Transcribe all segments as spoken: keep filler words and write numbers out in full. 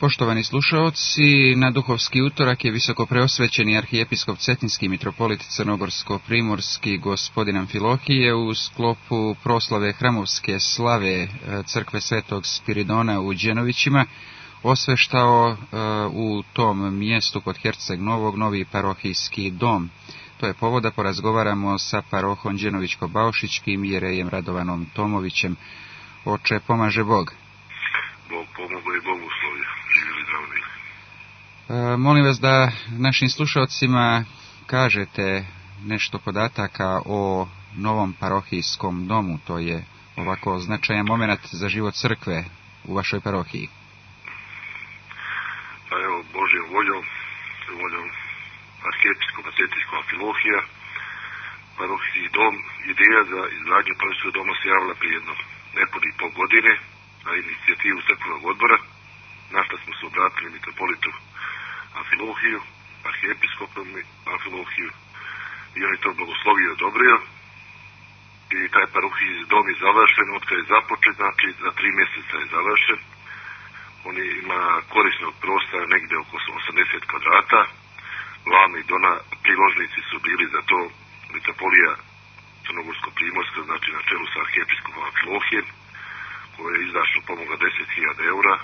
Poštovani slušaoci, na Duhovski utorak je visoko preosvećeni arhijepiskop Cetinski mitropolit Crnogorsko-primorski gospodin Amfilohije u sklopu proslave hramovske slave crkve Svetog Spiridona u Đenovićima osveštao uh, u tom mjestu kod Herceg Novog novi parohijski dom. To je povod da porazgovaramo sa parohom Đenovićko-Baušićkim jerejem Radovanom Tomovićem. Oče, pomaže Bog. Bog pomogu i Bogoslovlje. Živjeli zdravi. E, molim vas da našim slušalcima kažete nešto podataka o novom parohijskom domu. To je ovako značajan moment za život crkve u vašoj parohiji. Pa evo, Božjom voljom, voljom arhijepiskopa Cetinskog Amfilohija, parohijski dom, ideja za izgradnju parohijskog doma se javila prije jedno nepuni pol godine na inicijativu crkvenog odbora. Na što smo se obratili mitropolitu Amfilohiju, arhijepiskopom Amfilohiju, i on je to blagoslovio i odobrio. I taj parohijski dom je završen, od kada je započet, znači za tri mjeseca je završen. On ima korisnog prostora negdje oko osamdeset kvadrata. Glavni dona priložnici su bili za to mitropolija Crnogorsko-primorska, znači na čelu sa arhijepiskopom Amfilohijem, koji je izdašno pomogla deset hiljada eura.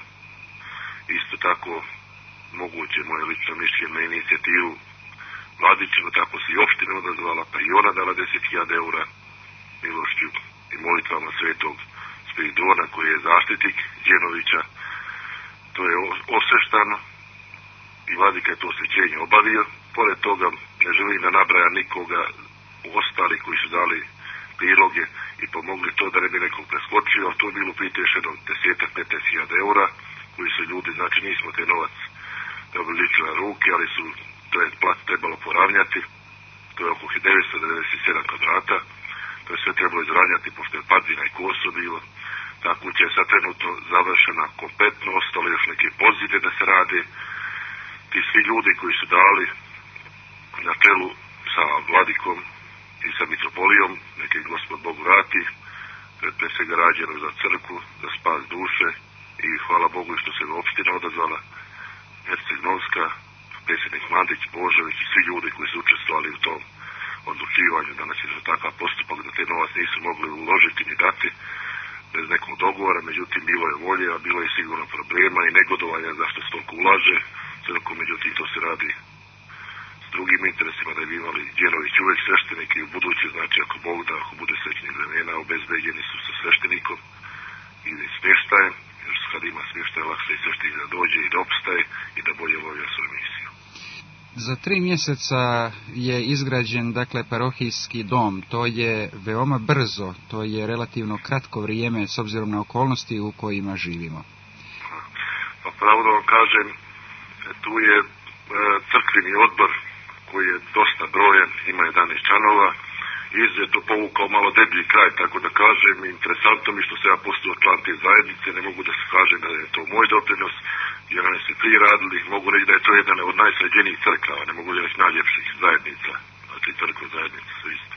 Isto tako moguće moje lično mišljenje na inicijativu Vladićinu, tako se i opština odazvala, pa i ona dala deset hiljada eura milošću i molitvama Svetog Spiridona, koji je zaštitnik Đenovića. To je osveštano i vladika je to osvećenje obavio. Pored toga ne želim da nabraja nikoga ostali koji su dali priloge i pomogli to da ne bi nekog preskočio, a to je bilo prije još jedno desetak, petnaest hiljada eura, koji su ljudi, znači nismo te novac dobili lično na ruke, ali su to je plac trebalo poravnjati. To je oko devetsto devedeset sedam kvadrata. To je sve trebalo izravnjati, pošto je padina i koso bilo. Ta kuća je sad trenutno završena kompletno, ostalo još neke pozide da se rade. Ti svi ljudi koji su dali na čelu sa vladikom i sa mitropolijom, neke Gospod Bog vrati, to je pre svega rađeno za crkvu, za spas duše, i hvala Bogu što se opština odazvala, Herceg-Novska, predsjednik Mandić, Božović i svi ljudi koji su učestvovali u tom odlučivanju. Danas je za takav postupak da te novac nisu mogli uložiti ni dati bez nekog dogovora, međutim bilo je volje, a bilo je sigurno problema i negodovanja zašto se toliko ulaže crkvu, međutim to se radi s drugim interesima, da bi imali Đenović uvek sveštenike i u buduće, znači ako Bog da, ako bude srećnih vremena, obezbeđeni su sa sveštenikom i smještajem, jer kad ima smještaj lakše i sveštenik da dođe i da opstaje i da bolje obavlja svoju misiju. Za tri mjeseca je izgrađen, dakle, parohijski dom. To je veoma brzo, to je relativno kratko vrijeme s obzirom na okolnosti u kojima živimo. Pa pravo da vam kažem, tu je e, crkveni odbor koji je dosta brojan, ima jedanaest članova, izuzetno povukao malo deblji kraj, tako da kažem, interesantno mi što se ja postao član te zajednice, ne mogu da se kažem da je to moj doprinos, jer oni se prije radili, mogu reći da je to jedan od najsređenijih crkava, ne mogu reći najljepših zajednica, znači crkve zajednice su iste.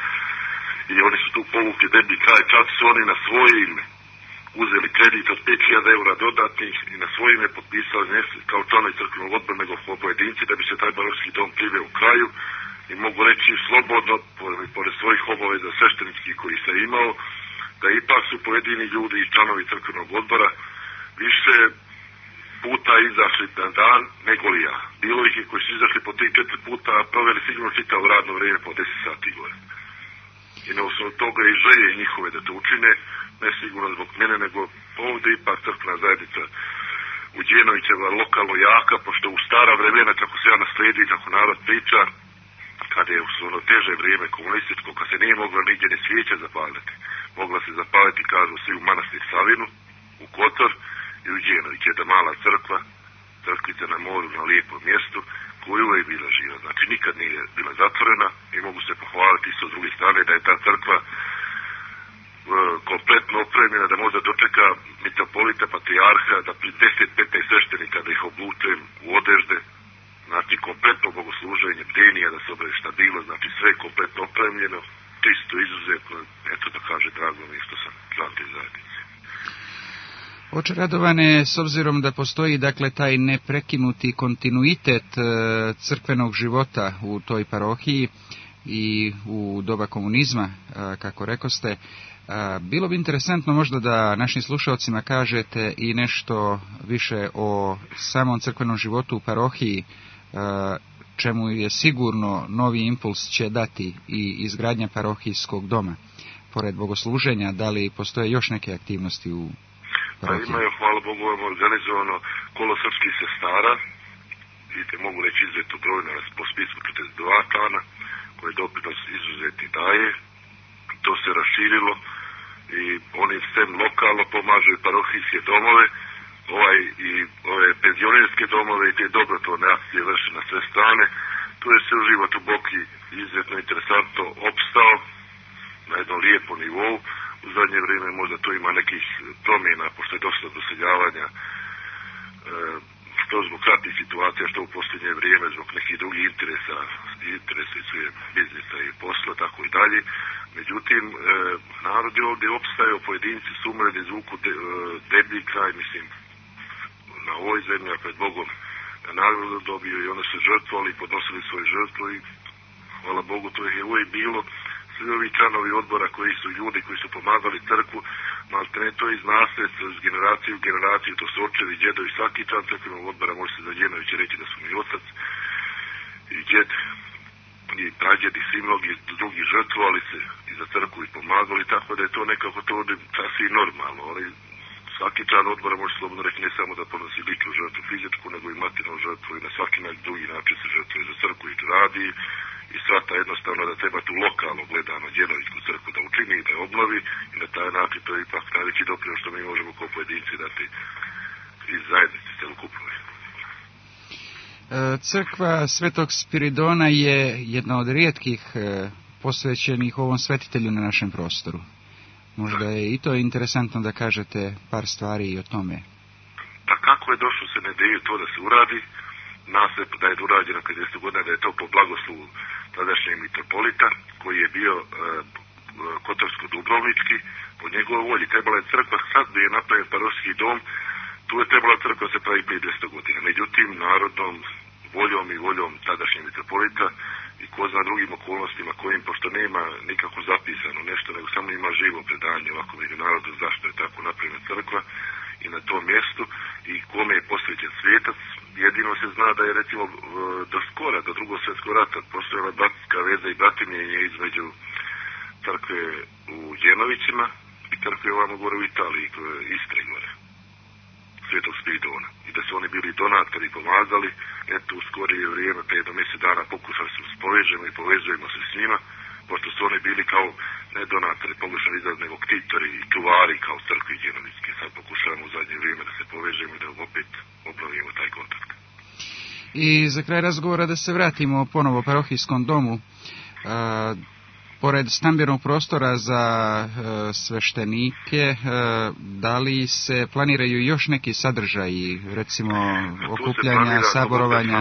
I oni su tu povukli deblji kraj, čak su oni na svoje ime uzeli kredit od pet hiljada eura dodatnih i na svoje ime potpisali ne kao članovi crkvenog odbora, nego kao pojedinci, da bi se taj parohijski dom priveo u kraju. I mogu reći slobodno, pored svojih obaveza svešteničkih koji se imao, da ipak su pojedini ljudi i članovi crkvenog odbora više puta izašli na dan nego li ja. Bilo ih je koji su izašli po tri četiri puta, a proveli sigurno čitavo radno vrijeme po deset sati gore. I na osnovu toga i želje njihove da to učine, ne sigurno zbog mene, nego ovdje ipak crkvena zajednica u Đenovićeva lokalno jaka, pošto u stara vremena, kako se ja naslijedio, kako narod priča, kada je u ono teže vrijeme komunističko, kad se nije mogla nigdje ni svijeća zapaliti. Mogla se zapaliti, kažu svi, u manastir Savinu, u Kotor i u Đenović, jedna mala crkva, crkvica na moru, na lijepom mjestu, koja je uvijek bila živa. Znači nikad nije bila zatvorena i mogu se pohvaliti isto s druge strane da je ta crkva e, kompletno opremljena, da možda dočeka mitropolita, patrijarha, da pri deset petnaest sveštenika da ih obučem u odežde, znači kompletno bogosluženje, bdenija, da se obradi stabilno, znači sve je kompletno opremljeno, čisto, izuzetno, eto da kaže, drago mi što sam član te zajednice. Oče Radovane, s obzirom da postoji dakle taj neprekinuti kontinuitet crkvenog života u toj parohiji i u doba komunizma, kako rekoste, bilo bi interesantno možda da našim slušalcima kažete i nešto više o samom crkvenom životu u parohiji, čemu je sigurno novi impuls će dati i izgradnja parohijskog doma. Pored bogosluženja, da li postoje još neke aktivnosti u parohiji? Pa imaju, hvala Bogu, organizovano kolo srpskih sestara, vidite, mogu reći izuzetno brojno po spisku četrdeset dva tana, koje doprinos izuzeti daje. To se raširilo i oni sem lokalno pomažu i parohijske domove, ovaj i ove penzionerske domove i te dobrotvorne akcije vrše na sve strane. Tu je se u život u Boki izuzetno interesantno opstao na jednom lijepom nivou. U zadnje vrijeme možda tu ima nekih promjena, pošto je došlo do doseljavanja, e, što zbog ratnih situacija, što u posljednje vrijeme zbog nekih drugih interesa, interesi su je biznisa i posla, tako i dalje. Međutim, e, narod je ovdje opstajao, pojedinci su umreli zvuku de, e, deblji kraj, mislim, na ovoj zemlji, a pred Bogom na nagradu dobio i oni su žrtvovali, podnosili svoju žrtvu i hvala Bogu, to je uvijek bilo. Svi ovi članovi odbora koji su ljudi koji su pomagali crkvu, maltene to iz nasljedstva, iz generacije u generaciju, to su očevi, djedovi, svaki član crkvenog odbora može se za Đenovića reći da su mi otac i djed i prađed i svi mnogi drugi žrtvovali se i za crkvu i pomagali, tako da je to nekako to sasvim normalno, ali svaki član odbora može slobodno reći ne samo da ponosi ličnu žrtvu fizičku, nego i materijalnu žrtvu i na svaki drugi način se žrtvuje za crkvu i radi. I shvata jednostavno da treba tu lokalno gledano Đenovićku crkvu da učini i da je obnovi i na taj način to je ipak najveći doprinos što mi možemo kao pojedinci dati iz zajednice celokupnoj. Crkva Svetog Spiridona je jedna od rijetkih posvećenih ovom svetitelju na našem prostoru. Možda je i to interesantno da kažete par stvari i o tome. Pa kako je došlo se na ideju to da se uradi? Nas je da je urađeno pedeset godina, da je to po blagoslovu tadašnjeg mitropolita, koji je bio e, kotorsko-dubrovnički, po njegovoj volji. Trebala je crkva, sad bi je napravljen parohijski dom, tu je trebala crkva se pravi prije dvjesto godina. Međutim, narodnom voljom i voljom tadašnjeg mitropolita i ko zna drugim okolnostima kojim, pošto nema nikako zapisano nešto, nego samo ima živo predanje ovako među narodu zašto je tako napravljena crkva i na tom mjestu i kome je posvećen svetac. Jedino se zna da je recimo do skora, do drugog svjetskog rata postojala bratska veza i bratimljenje između crkve u Đenovićima i crkve ovamo gore u Italiji, Istre gore, Svetog Spiridona. I da su oni bili donatori i pomagali, eto u skorije vrijeme, prije do mjesec dana pokušali se spovežemo i povezujemo se s njima, pošto su oni bili kao ne donatori, pokušali izraz nego ktitori i čuvari kao crkvi Đenovićke. Sad pokušavamo u zadnje vrijeme da se povežemo i da opet obnovimo taj kontakt. I za kraj razgovora da se vratimo ponovo parohijskom domu. A, pored stambenog prostora za a, sveštenike, a, da li se planiraju još neki sadržaji, recimo okupljanja, saborovanja?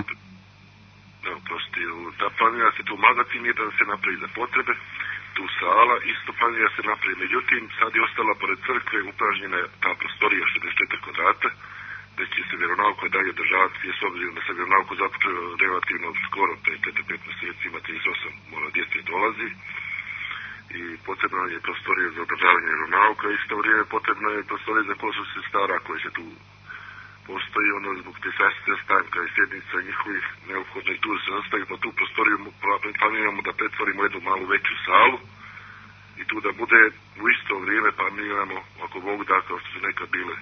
Da, prosti, da planira se tu magazin, jedan se napravi za potrebe, tu sala, isto planira se napravi. Međutim, sad je ostala pored crkve upražnjena ta prostorija šezdeset četiri kvadrata, da će se vjeronauka dalje državati, s obzirom da se vjeronauku započeo relativno skoro, pre četiri pet mjeseci, ima trideset osam mora djece dolazi i potrebna je prostorija za održavanje vjeronauka, isto vrijeme potrebna je prostorija za kosu sestara koje se tu postoji, ono zbog te sastanka i sjednica njihovih neophodno i tu se nastavi, pa tu prostoriju planiramo da pretvorimo jednu malu veću salu i tu da bude u isto vrijeme planiramo, ako Bog da, kao što su nekad bile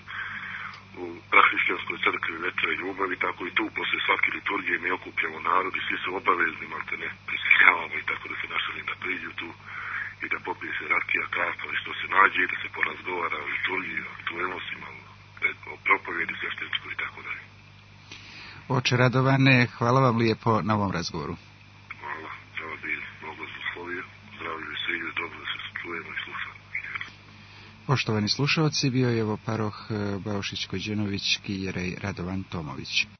u Prahrišćanskoj crkvi večere ljubavi, tako i tu posle svake liturgije mi okupljamo narod i svi su obavezni, malte ne, prisiljavamo i tako da se našali da priđu tu i da popije se rakija, kafa i što se nađe i da se porazgovara o liturgiji, o aktuelnostima, o propovjedi svešteničkoj i tako dalje. Oče Radovane, hvala vam lijepo na ovom razgovoru. Hvala, treba bi Bog blagoslovio, zdravlju se i dobro da se čujemo i slušamo. Poštovani slušalci, bio je ovo paroh Baušić-Kođenovićki jerej Radovan Tomović.